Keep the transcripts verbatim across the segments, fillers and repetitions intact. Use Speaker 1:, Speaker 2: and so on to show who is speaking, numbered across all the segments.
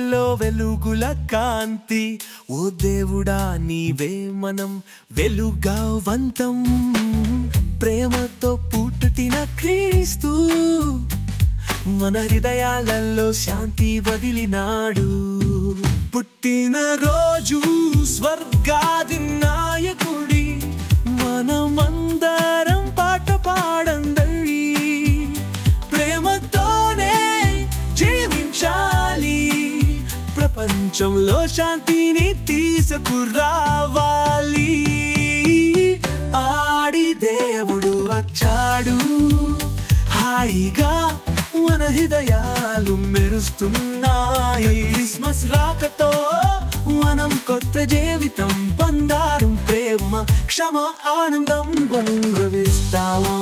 Speaker 1: హృదయాలలో వెలుగుల కాంతి. ఓ దేవుడా నీవే మనం వెలుగవంతం. ప్రేమతో పుట్టిన క్రీస్తు మన హృదయాలలో శాంతి వదిలినాడు. పుట్టిన రోజు స్వర్గాది నాయకుడి, మనమందరం పాట పాడండి. ప్రేమతోనే జీవించాలి, ప్రపంచంలో శాంతిని తీసుకురావాలి. ఆడి దేవుడు వచ్చాడు, హాయిగా మన హృదయాలు మెరుస్తున్నాయి. క్రిస్మస్ రాకతో మనం కొత్త జీవితం పొందారు. ప్రేమ, క్షమ, ఆనందం అనుభవిస్తాము.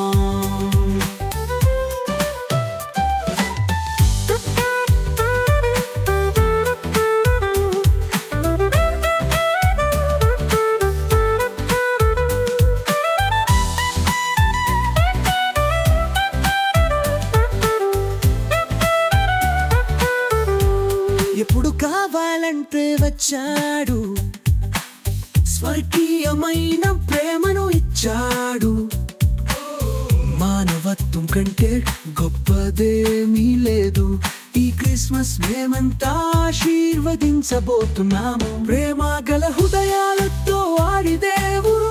Speaker 1: ఎప్పుడు కావాలంటే వచ్చాడు, స్వర్గీయమైన ప్రేమను ఇచ్చాడు. మానవత్వం కంటే గొప్పదేమీ లేదు. ఈ క్రిస్మస్ మేమంతా ఆశీర్వదించబోతున్నాము. ప్రేమ గల హృదయాలతో ఆడి దేవుడు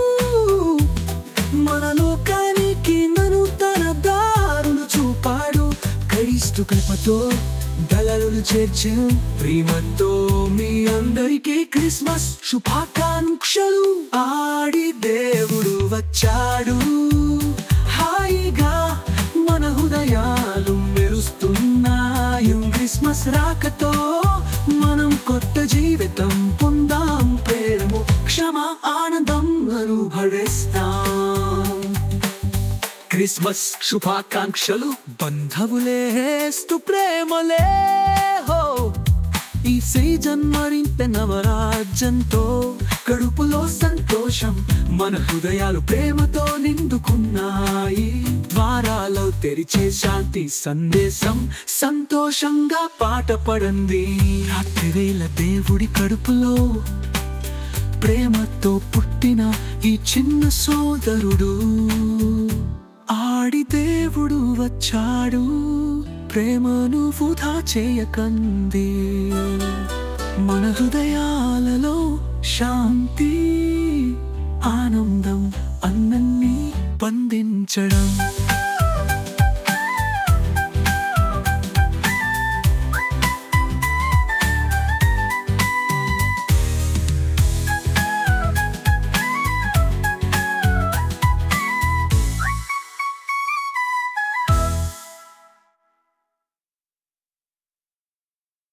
Speaker 1: మన లోకానికి నూతన దారులు చూపాడు. క్రీస్తు కృపతో దళాలను చేర్చే ప్రేమతో మీ అందరికీ క్రిస్మస్ శుభాకాంక్షలు. ఆడి దేవుడు వచ్చాడు, హాయిగా మన హృదయాలు మెరుస్తున్నాయి. క్రిస్మస్ రాకతో మనం కొత్త జీవితం పొందాం. ప్రేమ, క్షమ, ఆనందం అనుభవిస్తాం. క్రిస్మస్ శుభాకాంక్షలు. బంధువులేస్తు ప్రేమలే హో, ఈ సీజన్ మరింత నవరాజ్యంతో కడుపులో సంతోషం. మన హృదయాలు ప్రేమతో నిండుకున్నాయి. ద్వారాలో తెరిచే శాంతి సందేశం సంతోషంగా పాట పడండి. రాత్రివేళ దేవుడి కడుపులో ప్రేమతో పుట్టిన ఈ చిన్న సోదరుడు. ఆడి దేవుడు వచ్చాడు, ప్రేమను వృధా చేయకండి. మన హృదయాలలో శాంతి, ఆనందం అన్నీ పండించడం.